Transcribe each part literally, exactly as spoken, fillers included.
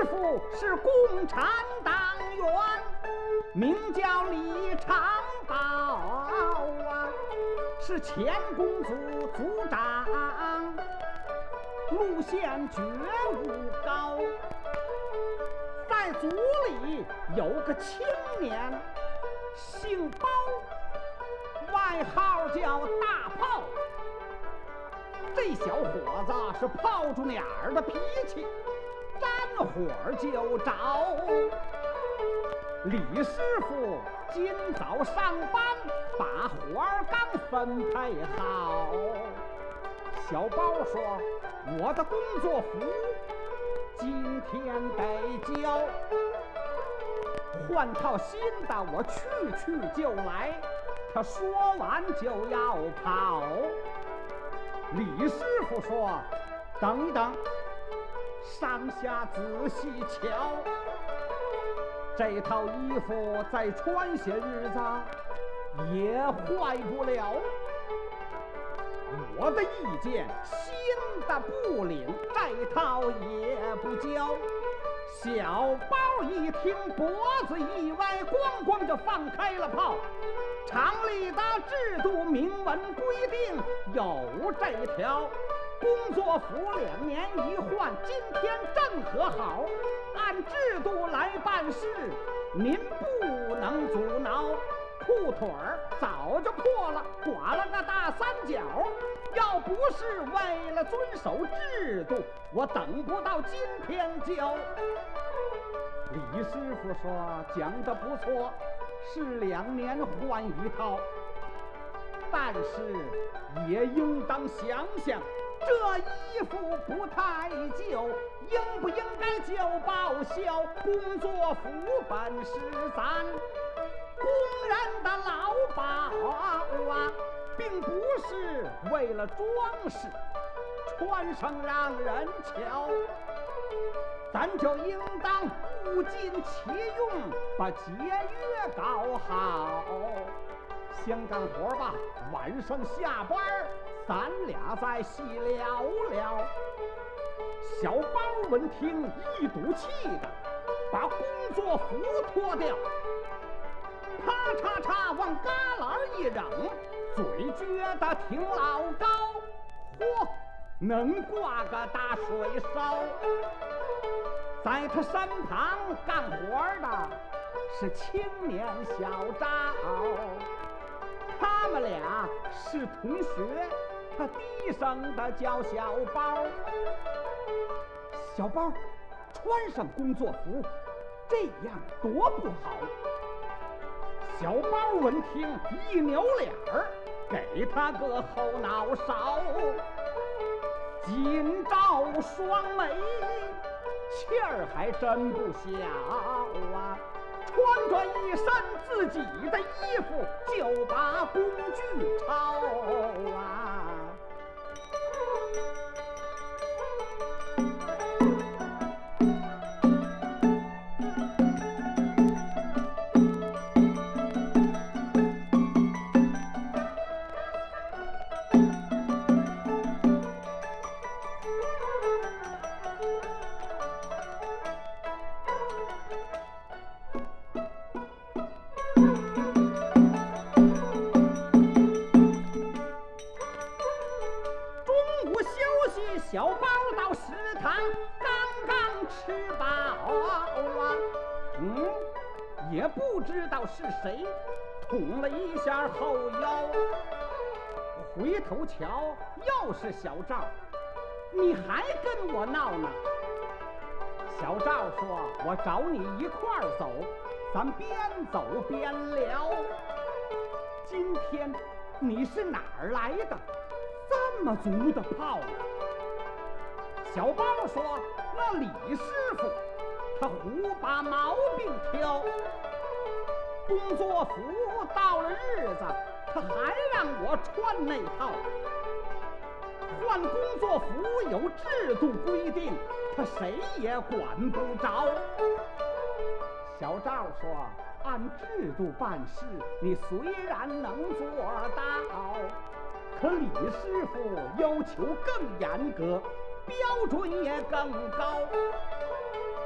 傅是共产党员，名叫李长宝啊，是前共组组长，路线觉悟高。在组里有个青年，姓包，外号叫大炮。这小伙子是炮竹眼儿的脾气，沾火就着。李师傅今早上班，把活儿刚分配好。小包说：“我的工作服今天得交，换套新的，我去去就来。”他说完就要跑。李师傅说：“等一等，上下仔细瞧，这套衣服再穿些日子也坏不了。我的意见，新的不领，这套也不交。”小包一听，脖子一歪，咣咣就放开了炮。厂里的制度明文规定有这条，工作服两年一换，今天正合好，按制度来办事，您不能阻挠。裤腿儿早就破了，刮了个大三角，要不是为了遵守制度，我等不到今天交。李师傅说：“讲得不错，是两年换一套，但是也应当想想，这衣服不太旧，应不应该就报销？工作服本是咱工人的劳保啊，并不是为了装饰，穿上让人瞧。咱就应当物尽其用，把节约搞好。先干活吧，晚上下班咱俩再细聊聊。”小包闻听一赌气的把工作服脱掉，啪嚓嚓往旮旯一扔，嘴撅得挺老高，嚯，能挂个大水烧。在他身旁干活的是青年小赵，他们俩是同学，他低声的叫小包。小包，穿上工作服，这样多不好。小包闻听一扭脸儿，给他个后脑勺，紧照双眉，气儿还真不小啊！穿着一身自己的衣服，就把工具抄啊！小包到食堂刚刚吃饱啊，嗯，也不知道是谁捅了一下后腰。回头瞧，又是小赵，你还跟我闹呢？小赵说：“我找你一块儿走，咱边走边聊。今天你是哪儿来的？这么足的炮啊？”小包说：“那李师傅他胡把毛病挑，工作服到了日子他还让我穿那套，换工作服有制度规定，他谁也管不着。”小赵说：“按制度办事，你虽然能做到，可李师傅要求更严格，标准也更高。他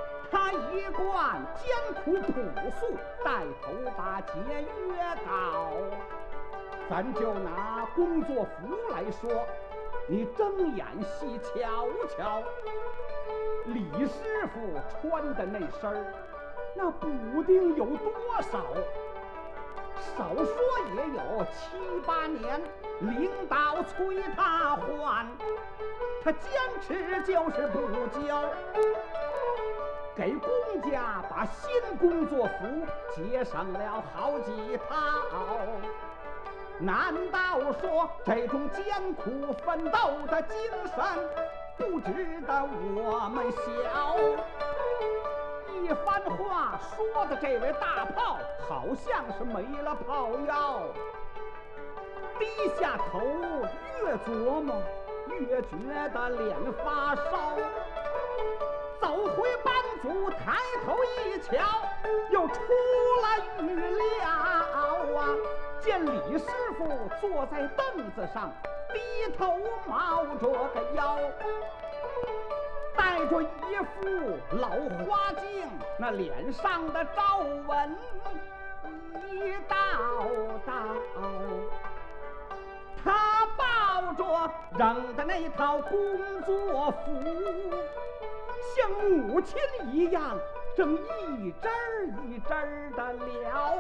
他一贯艰苦朴素，带头把节约高。咱就拿工作服来说，你睁眼细瞧瞧，李师傅穿的那身儿，那补丁有多少？少说也有七八年，领导催他换，他坚持就是不交，给公家把新工作服节省了好几套。难道说这种艰苦奋斗的精神不值得我们晓？一番话说的这位大炮好像是没了炮药，低下头越琢磨越觉得脸发烧。走回班组抬头一瞧，又出了预料啊！见李师傅坐在凳子上，低头猫着个腰，戴着一副老花镜，那脸上的皱纹一道道。他抱着扔的那套工作服，像母亲一样，正一针儿一针儿的撩。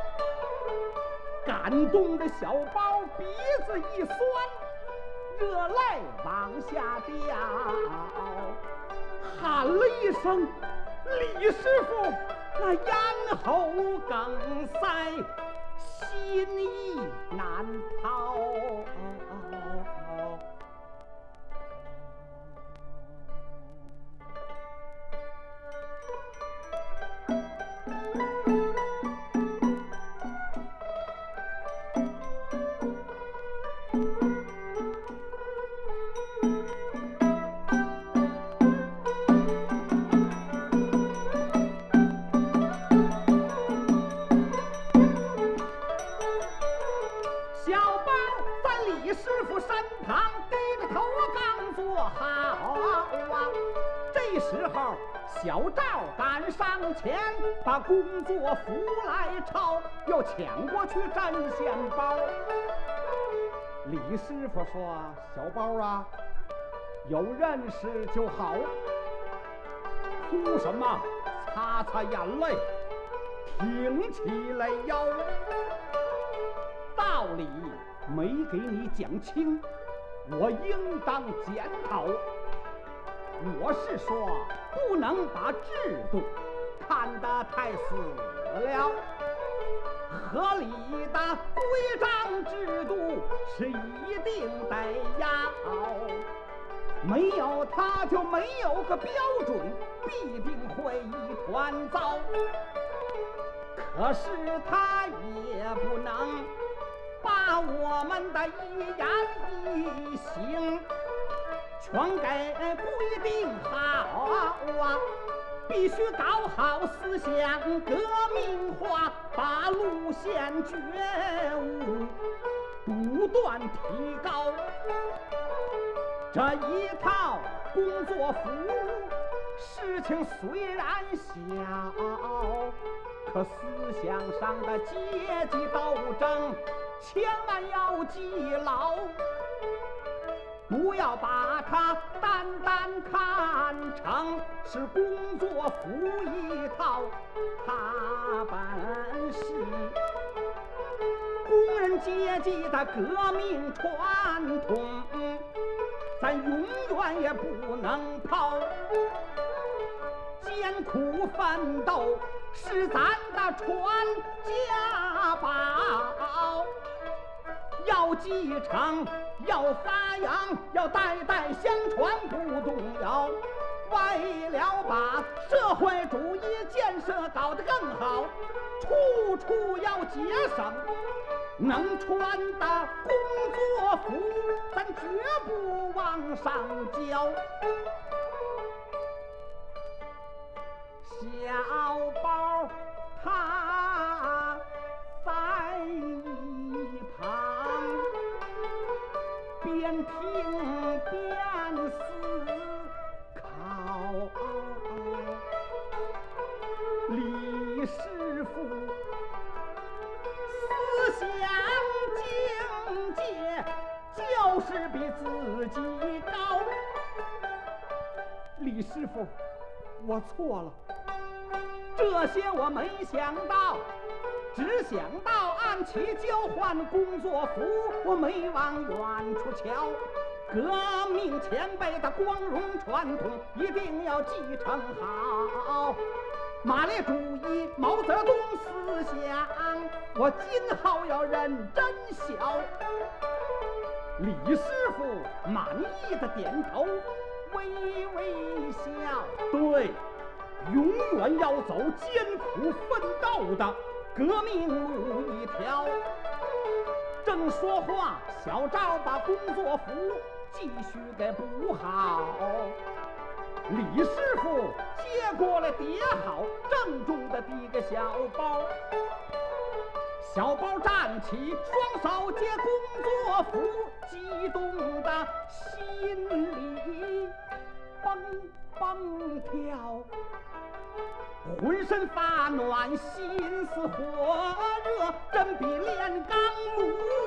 感动的小包鼻子一酸，热泪往下掉，喊了一声李师傅，那咽喉梗塞，心意难逃。小赵赶上前，把工作服来抄，又抢过去针线包。李师傅说：“小包啊，有认识就好，哭什么？擦擦眼泪，挺起来腰。道理没给你讲清，我应当检讨。我是说，不能把制度看得太死了，合理的规章制度是一定得要，没有它就没有个标准，必定会一团糟。可是它也不能把我们的一言一行全给规定好啊！必须搞好思想革命化，把路线觉悟不断提高。这一套工作服事情虽然小，可思想上的阶级斗争千万要记牢。不要把它单单看成是工作服一套，它本是工人阶级的革命传统，咱永远也不能抛。艰苦奋斗是咱的传家宝，要继承，要发扬，要代代相传不动摇。为了把社会主义建设搞得更好，处处要节省，能穿的工作服咱绝不往上交。小包他在一旁边听边思考， 李师傅思想境界就是比自己高。李师傅，我错了，这些我没想到，只想到按期交换工作服，我没往远处瞧。革命前辈的光荣传统一定要继承好，马列主义、毛泽东思想，我今后要认真小。李师傅满意的点头，微微笑。对，永远要走艰苦奋斗的革命路一条。正说话，小赵把工作服继续给补好。李师傅接过来叠好，郑重的递个小包。小包站起，双手接工作服，激动的心里蹦蹦跳，浑身发暖，心思火热，真比炼钢炉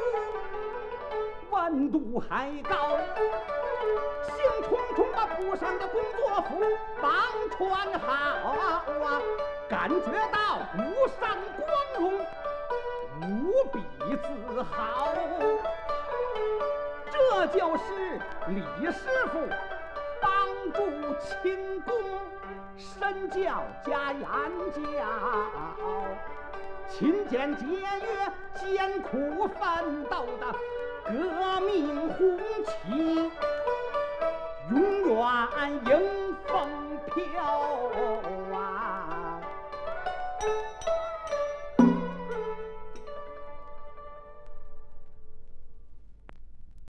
温度还高。兴冲冲把铺上的工作服绑穿好啊，感觉到无上光荣，无比自豪。这就是李师傅帮助勤工身教加言教，勤俭节约、艰苦奋斗的革命红旗，永远迎风飘。